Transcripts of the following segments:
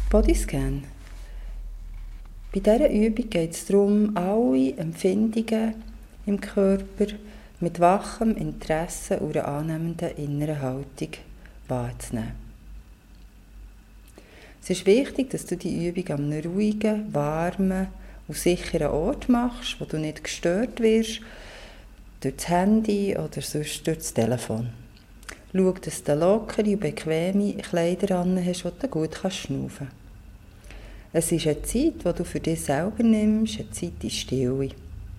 Bodyscan. Bei dieser Übung geht es darum, alle Empfindungen im Körper mit wachem Interesse und einer annehmenden inneren Haltung wahrzunehmen. Es ist wichtig, dass du die Übung an einem ruhigen, warmen und sicheren Ort machst, wo du nicht gestört wirst durch das Handy oder sonst durch das Telefon. Schau, dass du lockere und bequeme Kleider an hast, die du gut schnaufen kannst. Es ist eine Zeit, die du für dich selber nimmst, eine Zeit in Stille.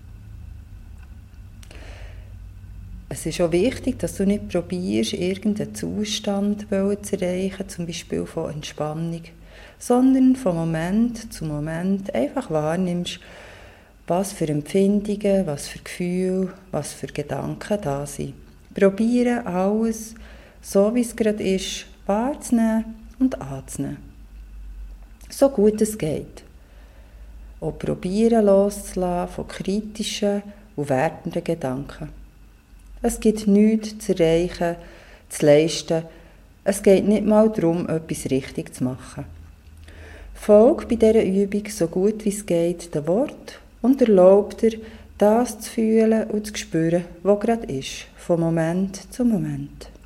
Es ist auch wichtig, dass du nicht probierst, irgendeinen Zustand zu erreichen, zum Beispiel von Entspannung, sondern von Moment zu Moment einfach wahrnimmst, was für Empfindungen, was für Gefühle, was für Gedanken da sind. Probiere alles, so wie es gerade ist, wahrzunehmen und anzunehmen. So gut es geht. Auch probieren loszulassen von kritischen und wertenden Gedanken. Es gibt nichts zu erreichen, zu leisten. Es geht nicht mal darum, etwas richtig zu machen. Folge bei dieser Übung so gut wie es geht den Wort und erlaube dir, das zu fühlen und zu spüren, was gerade ist, von Moment zu Moment.